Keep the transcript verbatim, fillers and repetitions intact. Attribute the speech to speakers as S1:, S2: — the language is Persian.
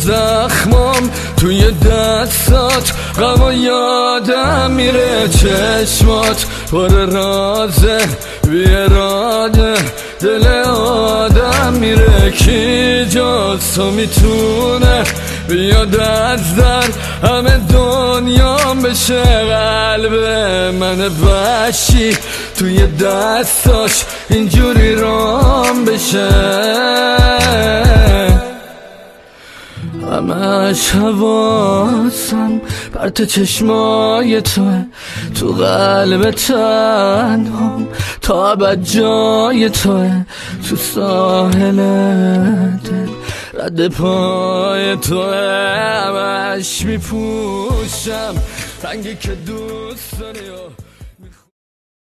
S1: زخمام توی دستات، غم و یادم میره چشمات پر رازه بی اراده دل آدم میره. کی جز تو میتونه بیاد از در همه دنیام بشه قلب من وحشی توی دستاش اینجوری رام بشه. همش حواسم پرت چشمای توه، تو قلب تنهام تا ابد جای توه، تو ساحل دل رد پای توه. همش میپوشم رنگی که دوست داری.